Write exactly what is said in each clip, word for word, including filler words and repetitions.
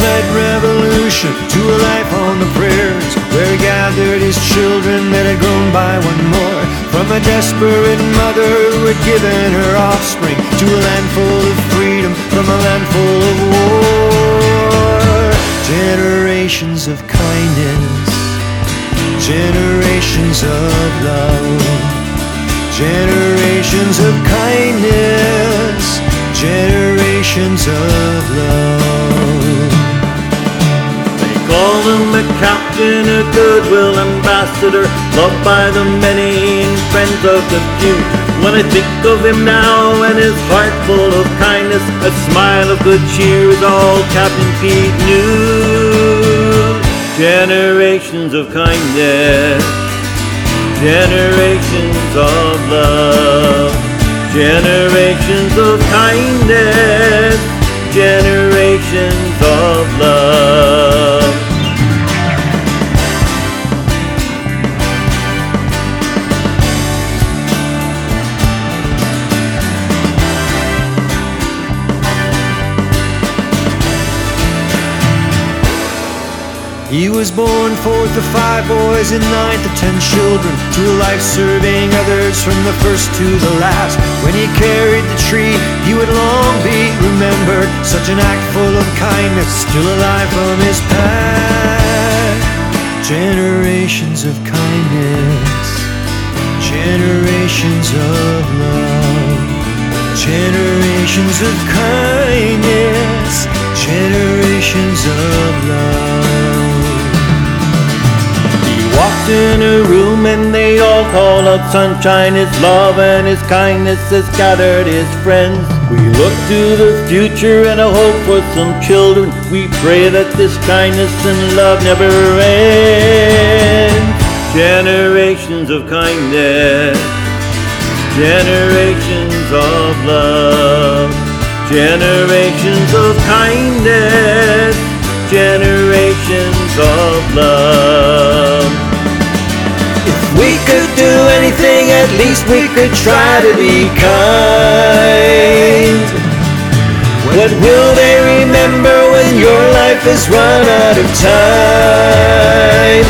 led revolution to a life on the prairies, where he gathered his children that had grown by one more, from a desperate mother who had given her offspring to a land full of freedom from a land full of war. Generations of kindness, generations of love, generations of kindness, generations of love. They call him a captain, a goodwill ambassador, loved by the many and friends of the few. When I think of him now and his heart full of kindness, a smile of good cheer is all Captain Pete knew. Generations of kindness, generations of love, generations of kindness, generations of love. He was born fourth of five boys and ninth of ten children, to a life serving others from the first to the last. When he carried the tree, he would long be remembered, such an act full of kindness, still alive from his past. Generations of kindness, generations of love, generations of kindness, generations of love. Walked in a room and they all called out sunshine. His love and his kindness has gathered his friends. We look to the future and a hope for some children. We pray that this kindness and love never ends. Generations of kindness, generations of love, generations of kindness, generations of love. We could do anything, at least we could try to be kind. What will they remember when your life has run out of time?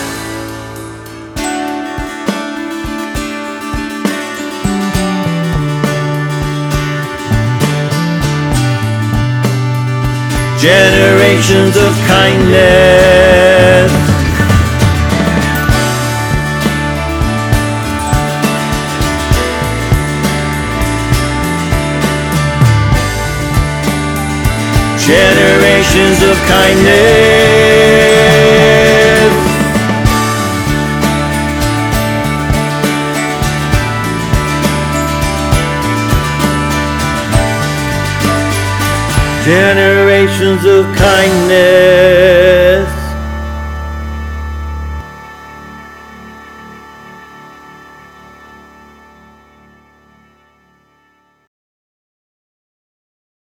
Generations of kindness, generations of kindness, generations of kindness.